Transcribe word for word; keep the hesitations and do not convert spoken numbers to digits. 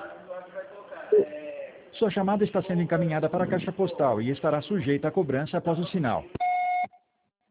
Sua chamada está sendo encaminhada para a caixa postal e estará sujeita à cobrança após o sinal.